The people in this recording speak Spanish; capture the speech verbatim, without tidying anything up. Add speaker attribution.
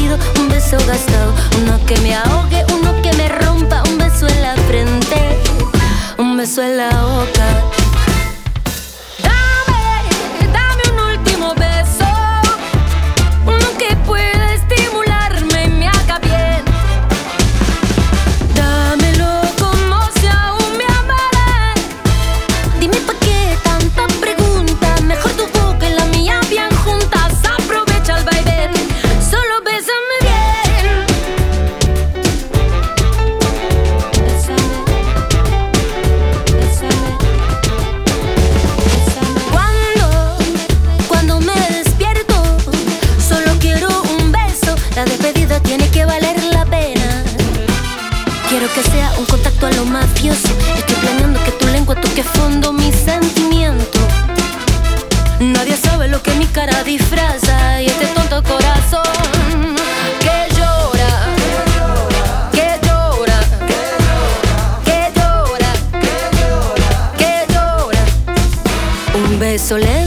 Speaker 1: pido un beso gastado, uno que me ahogue, uno que me rompa, un beso en la frente, un beso en la boca. Dame, dame un último beso, uno que pueda estimularme y me haga bien. Dámelo como si aún me amarás. Dime pa' qué tanta pregunta, mejor tu boca y la mía bien juntas. Aprovecha el vaivén, solo bésame bien. Bésame, bésame, bésame. Cuando, cuando me despierto, solo quiero un beso. La despedida tiene que valer la pena. Quiero que sea un contacto a lo mafioso. Estoy planeando que tu lengua toque fondo mi sentimiento. Nadie sabe lo que mi cara disfraza y este tonto corazón que llora, que llora, que llora, que llora. Un beso lento